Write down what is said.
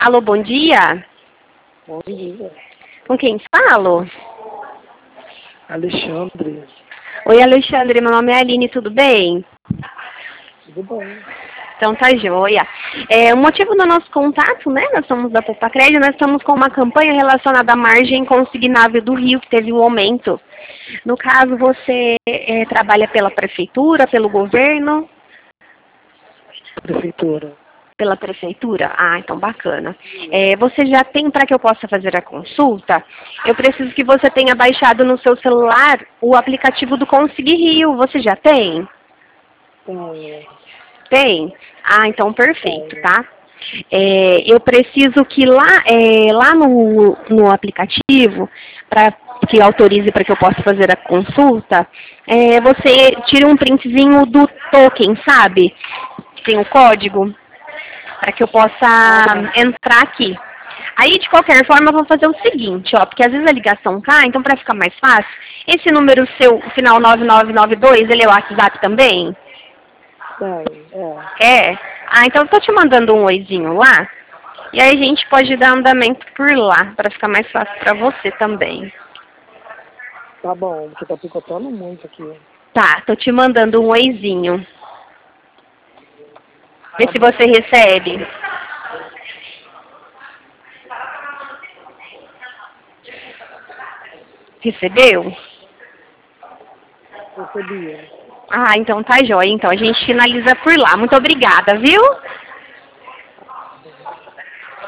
Alô, bom dia. Bom dia. Com quem falo? Alexandre. Oi, Alexandre, meu nome é Aline, tudo bem? Tudo bom? Então tá joia. O motivo do nosso contato, né? Nós somos da Poupa Crédito, nós estamos com uma campanha relacionada à margem consignável do Rio, que teve um aumento. No caso, você trabalha pela prefeitura, pelo governo? Prefeitura. Pela prefeitura? Ah, então bacana. Você já tem, para que eu possa fazer a consulta, eu preciso que você tenha baixado no seu celular o aplicativo do Consegui Rio. Você já tem? Tenho. Tem? Ah, então perfeito, Tenho. tá? Eu preciso que lá no aplicativo, que autorize para que eu possa fazer a consulta, você tire um printzinho do token, sabe? Tem o código, para que eu possa entrar aqui. Aí, de qualquer forma, eu vou fazer o seguinte, ó, porque às vezes a ligação cai, então para ficar mais fácil, esse número seu, o final 9992, ele é o WhatsApp também? Tenho. Ah, então eu tô te mandando um oizinho lá, e aí a gente pode dar andamento por lá, para ficar mais fácil para você também. Tá bom, porque tá picotando muito aqui. Tá, tô te mandando um oizinho. Vê se você recebe. Recebeu? Recebi. Ah, então tá jóia. Então a gente finaliza por lá. Muito obrigada, viu?